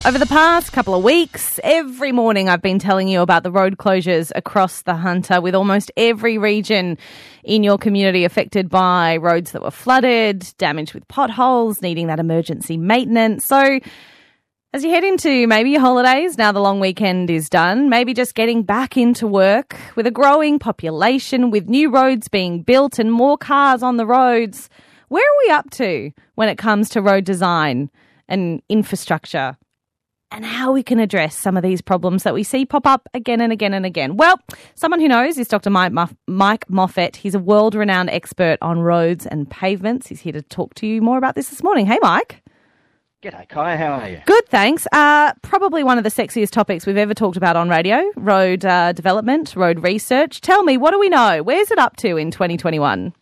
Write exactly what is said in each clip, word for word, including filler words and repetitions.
Over the past couple of weeks, every morning I've been telling you about the road closures across the Hunter, with almost every region in your community affected by roads that were flooded, damaged with potholes, needing that emergency maintenance. So as you head into maybe your holidays, now the long weekend is done, maybe just getting back into work with a growing population, with new roads being built and more cars on the roads, where are we up to when it comes to road design and infrastructure, and how we can address some of these problems that we see pop up again and again and again? Well, someone who knows is Doctor Mike, Moff- Mike Moffat. He's a world-renowned expert on roads and pavements. He's here to talk to you more about this this morning. Hey, Mike. G'day, Kaya. How are you? Good, thanks. Uh, probably one of the sexiest topics we've ever talked about on radio, road uh, development, road research. Tell me, what do we know? Where's it up to in twenty twenty-one?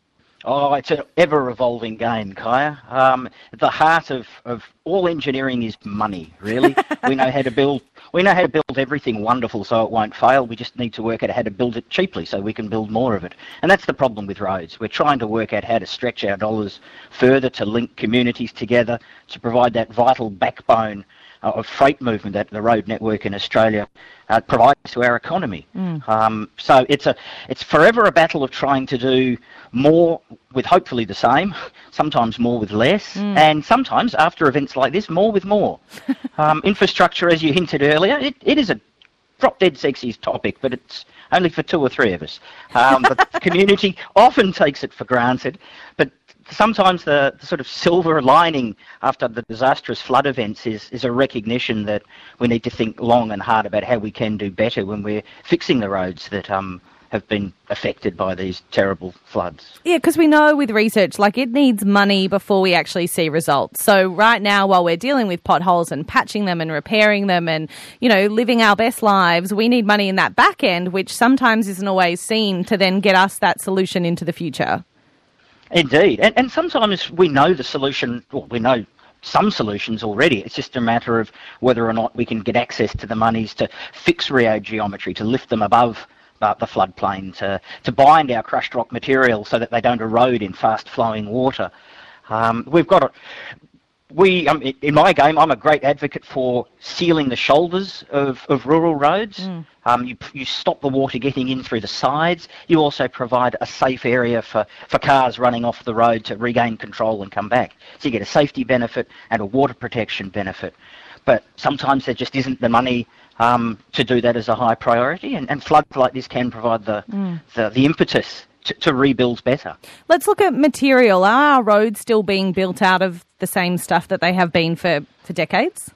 Oh, it's an ever-evolving game, Kaya. Um, at the heart of, of all engineering is money, really. we know how to build we know how to build everything wonderful so it won't fail. We just need to work out how to build it cheaply so we can build more of it. And that's the problem with roads. We're trying to work out how to stretch our dollars further, to link communities together, to provide that vital backbone uh, of freight movement that the road network in Australia uh, provides to our economy. Mm. Um, so it's a it's forever a battle of trying to do more with hopefully the same, sometimes more with less, mm. and sometimes after events like this, more with more. um, infrastructure, as you hinted earlier, it, it is a drop-dead sexy topic, but it's only for two or three of us. Um, but the community often takes it for granted, but sometimes the, the sort of silver lining after the disastrous flood events is, is a recognition that we need to think long and hard about how we can do better when we're fixing the roads that um, have been affected by these terrible floods. Yeah, because we know with research, like, it needs money before we actually see results. So right now, while we're dealing with potholes and patching them and repairing them and, you know, living our best lives, we need money in that back end, which sometimes isn't always seen to then get us that solution into the future. Indeed. And, and sometimes we know the solution, well, we know some solutions already. It's just a matter of whether or not we can get access to the monies to fix road geometry, to lift them above uh, the floodplain, to, to bind our crushed rock material so that they don't erode in fast-flowing water. Um, we've got a... We, um, in my game, I'm a great advocate for sealing the shoulders of, of rural roads. Mm. Um, you, you stop the water getting in through the sides. You also provide a safe area for, for cars running off the road to regain control and come back. So you get a safety benefit and a water protection benefit. But sometimes there just isn't the money um, to do that as a high priority, and, and floods like this can provide the, mm. the, the impetus to, to rebuild better. Let's look at material. Are our roads still being built out of the same stuff that they have been for, for decades?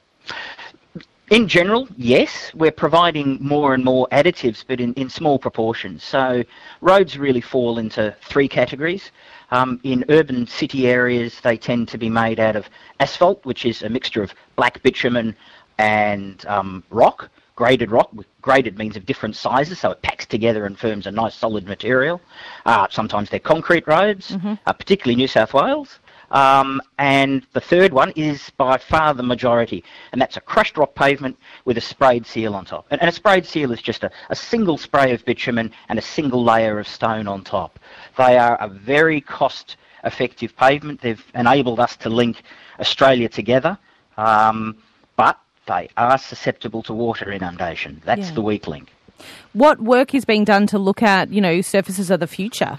In general, yes. We're providing more and more additives, but in, in small proportions. So roads really fall into three categories. Um, in urban city areas, they tend to be made out of asphalt, which is a mixture of black bitumen and um, rock, graded rock. Graded means of different sizes, so it packs together and forms a nice solid material. Uh, sometimes they're concrete roads, mm-hmm. uh, particularly New South Wales. Um, and the third one is by far the majority, and that's a crushed rock pavement with a sprayed seal on top. And, and a sprayed seal is just a, a single spray of bitumen and a single layer of stone on top. They are a very cost-effective pavement. They've enabled us to link Australia together, um, but they are susceptible to water inundation. That's yeah. the weak link. What work is being done to look at, you know, surfaces of the future?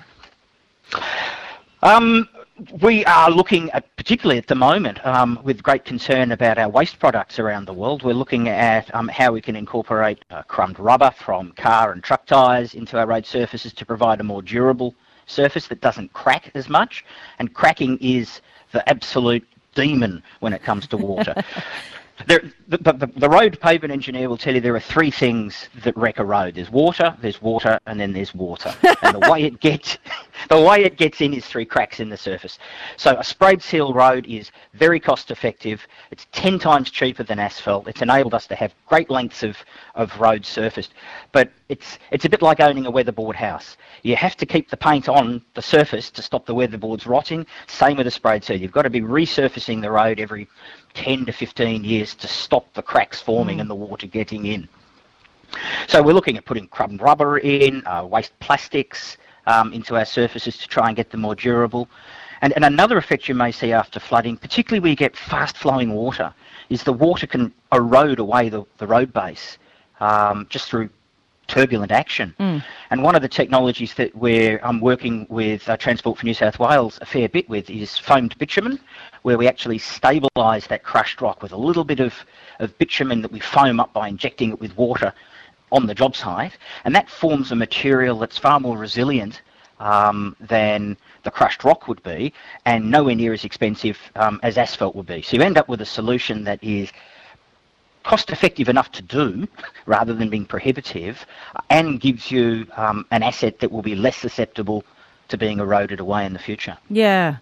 Um... We are looking at, particularly at the moment, um, with great concern about our waste products around the world. We're looking at um, how we can incorporate uh, crumbed rubber from car and truck tyres into our road surfaces to provide a more durable surface that doesn't crack as much. And cracking is the absolute demon when it comes to water. There, the, the, the road pavement engineer will tell you there are three things that wreck a road. There's water, there's water, and then there's water. And the way it gets, the way it gets in is through cracks in the surface. So a sprayed seal road is very cost effective. It's ten times cheaper than asphalt. It's enabled us to have great lengths of, of road surfaced. But it's it's a bit like owning a weatherboard house. You have to keep the paint on the surface to stop the weatherboards rotting. Same with a sprayed seal. You've got to be resurfacing the road every ten to fifteen years to stop the cracks forming mm. and the water getting in. So we're looking at putting crumbed rubber in, uh, waste plastics um, into our surfaces to try and get them more durable. And, and another effect you may see after flooding, particularly where you get fast-flowing water. is the water can erode away the, the road base um, just through turbulent action. Mm. And one of the technologies that we're um, working with uh, Transport for New South Wales a fair bit with is foamed bitumen, where we actually stabilise that crushed rock with a little bit of, of bitumen that we foam up by injecting it with water on the job site. And that forms a material that's far more resilient um, than the crushed rock would be, and nowhere near as expensive um, as asphalt would be. So you end up with a solution that is cost effective enough to do rather than being prohibitive, and gives you um, an asset that will be less susceptible to being eroded away in the future. Yeah.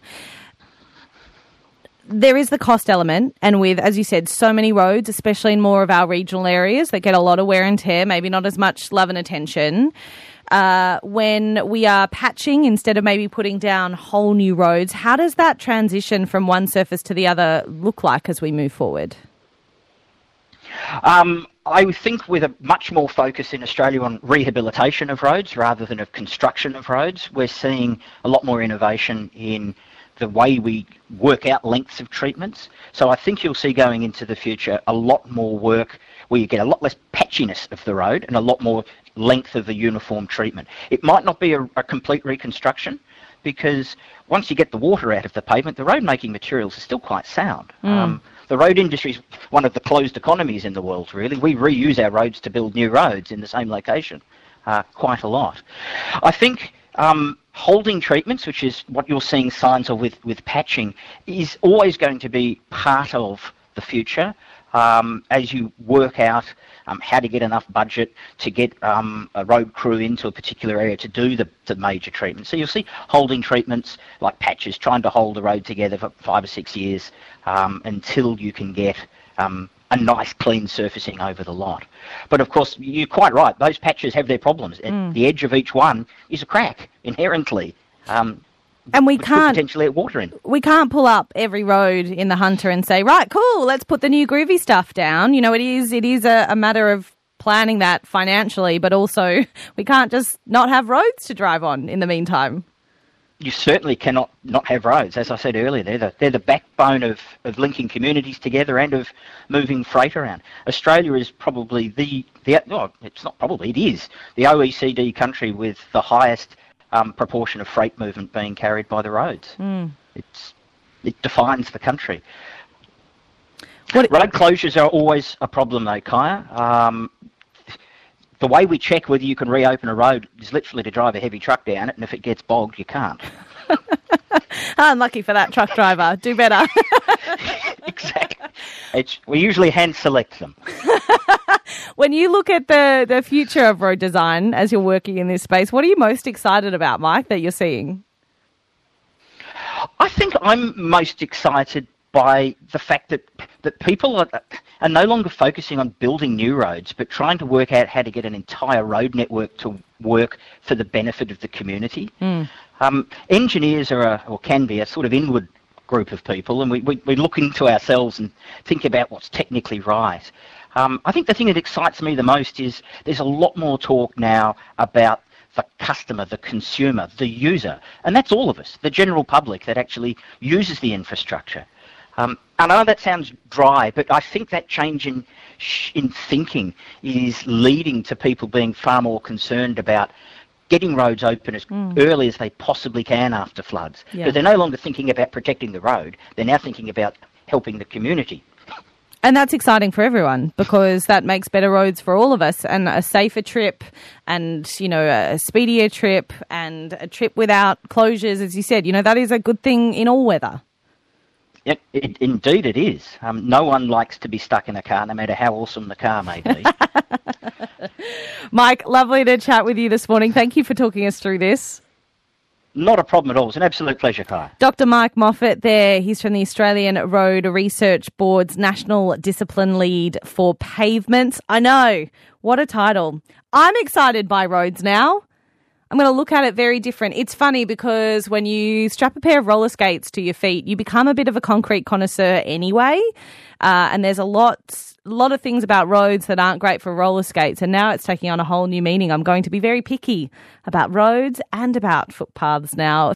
There is the cost element, and with, as you said, so many roads, especially in more of our regional areas that get a lot of wear and tear, maybe not as much love and attention. Uh, when we are patching instead of maybe putting down whole new roads, how does that transition from one surface to the other look like as we move forward? Um, I think with a much more focus in Australia on rehabilitation of roads rather than of construction of roads, we're seeing a lot more innovation in the way we work out lengths of treatments. So I think you'll see going into the future a lot more work where you get a lot less patchiness of the road and a lot more length of the uniform treatment. It might not be a, a complete reconstruction, because once you get the water out of the pavement, the road-making materials are still quite sound. Mm. Um, the road industry is one of the closed economies in the world, really. We reuse our roads to build new roads in the same location uh, quite a lot. I think um, holding treatments, which is what you're seeing signs of with, with patching, is always going to be part of the future um, as you work out Um, how to get enough budget to get um, a road crew into a particular area to do the, the major treatment. So you'll see holding treatments like patches, trying to hold the road together for five or six years um, until you can get um, a nice clean surfacing over the lot. But of course, you're quite right, those patches have their problems. Mm. At the edge of each one is a crack inherently. Um, And we can't potentially let water in. We can't pull up every road in the Hunter and say, right, cool, let's put the new groovy stuff down. You know, it is it is a, a matter of planning that financially, but also we can't just not have roads to drive on in the meantime. You certainly cannot not have roads. As I said earlier, they're the, they're the backbone of, of linking communities together and of moving freight around. Australia is probably the, the oh, it's not probably, it is the O E C D country with the highest Um, proportion of freight movement being carried by the roads. Mm. It's it defines the country. What Road closures are always a problem though, Kaya. Um, the way we check whether you can reopen a road is literally to drive a heavy truck down it, and if it gets bogged, you can't. Unlucky for that truck driver. Do better. Exactly. It's, we usually hand select them. When you look at the, the future of road design as you're working in this space, what are you most excited about, Mike, that you're seeing? I think I'm most excited by the fact that, that people are, are no longer focusing on building new roads, but trying to work out how to get an entire road network to work for the benefit of the community. Mm. Um, engineers are, a, or can be, a sort of inward group of people, and we, we, we look into ourselves and think about what's technically right. Um, I think the thing that excites me the most is there's a lot more talk now about the customer, the consumer, the user, and that's all of us, the general public that actually uses the infrastructure. Um, and I know that sounds dry, but I think that change in in thinking is leading to people being far more concerned about getting roads open as mm. early as they possibly can after floods. Yeah. But they're no longer thinking about protecting the road, they're now thinking about helping the community. And that's exciting for everyone, because that makes better roads for all of us, and a safer trip, and, you know, a speedier trip, and a trip without closures, as you said. You know, that is a good thing in all weather. It, it, indeed it is. Um, no one likes to be stuck in a car, no matter how awesome the car may be. Mike, lovely to chat with you this morning. Thank you for talking us through this. Not a problem at all. It's an absolute pleasure, Kai. Doctor Mike Moffat there. He's from the Australian Road Research Board's National Discipline Lead for Pavements. I know. What a title. I'm excited by roads now. I'm going to look at it very different. It's funny because when you strap a pair of roller skates to your feet, you become a bit of a concrete connoisseur anyway. Uh, and there's a lot, a lot of things about roads that aren't great for roller skates. And now it's taking on a whole new meaning. I'm going to be very picky about roads and about footpaths now.